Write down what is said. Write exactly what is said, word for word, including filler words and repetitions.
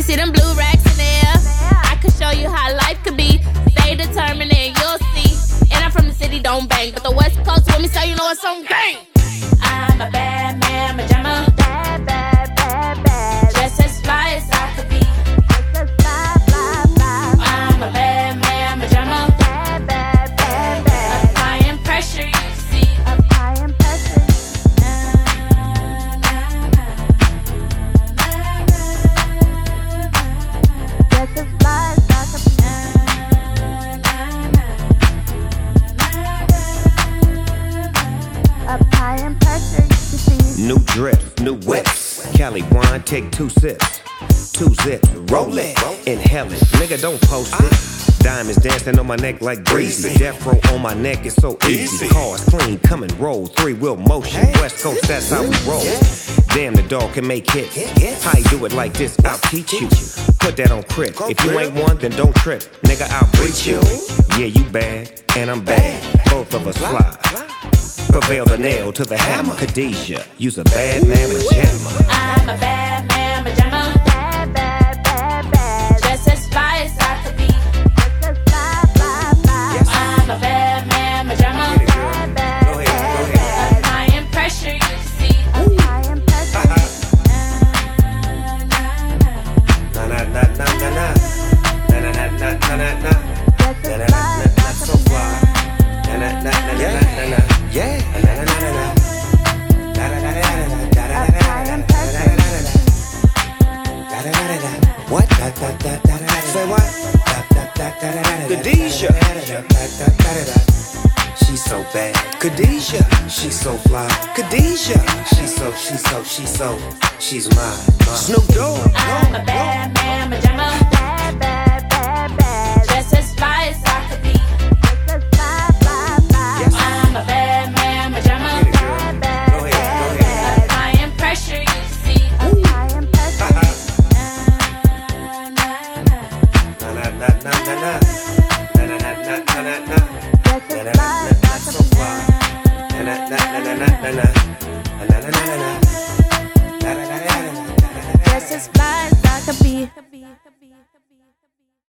see them blue racks in there. I could show you how life could be. Stay determined and you'll see. And I'm from the city, don't bang, but the West Coast with me, so you know it's on gang. I'm a bad man, pajama. Bad, bad, bad, bad. Just as fly as I could be. Just as fly, fly, fly. I'm a bad man, pajama. Bad, bad, bad, bad. Applying pressure, you see. Applying pressure. Just as fly as I could be. Applying pressure, you see. New drip, new whips. Cali wine, take two sips. Two zips, roll it, inhale it. Nigga, don't post it. Diamonds dancing on my neck like breezy. Death row on my neck is so easy. Cars clean, come and roll. Three wheel motion. West Coast, that's how we roll. Damn, the dog can make hits. How you do it like this? I'll teach you. Put that on crib. If you ain't one, then don't trip. Nigga, I'll preach you. Yeah, you bad, and I'm bad. Both of us fly. Prevail the nail to the hammer. Khadijah, you's a bad man pajama. I'm a bad man pajama. Bad, bad, bad, bad. Just as fly as I could be. Just as fly, fly, fly. I'm a bad man pajama. Bad, bad, bad, bad. Applying pressure, you see. Applying pressure. Na na na na na na. Na na na na na na na. Just as fly as I So could be. fly. Na na na na na na. Yeah. Na na na na na. Da da da da da da da da da da. What? Da da da da da. Say what? Da da da da da da. Khadijah. She's so bad. Khadijah. She's so fly. Khadijah. She's so, she's so, she's so, she's mine. Snoop Dogg. I'm a bad man pajama. Bad, bad, bad, bad. Just as fly as I could be. Just as fly, fly, fly. I'm a bad man pajama. Bad, bad, Go ahead, go ahead. applying pressure, you see. Applying pressure. Na na na na na na. Na na na na na na na. Just as fly as I So could be. fly. Na na na na na na na. Na na na na na. Just as fly as I could be.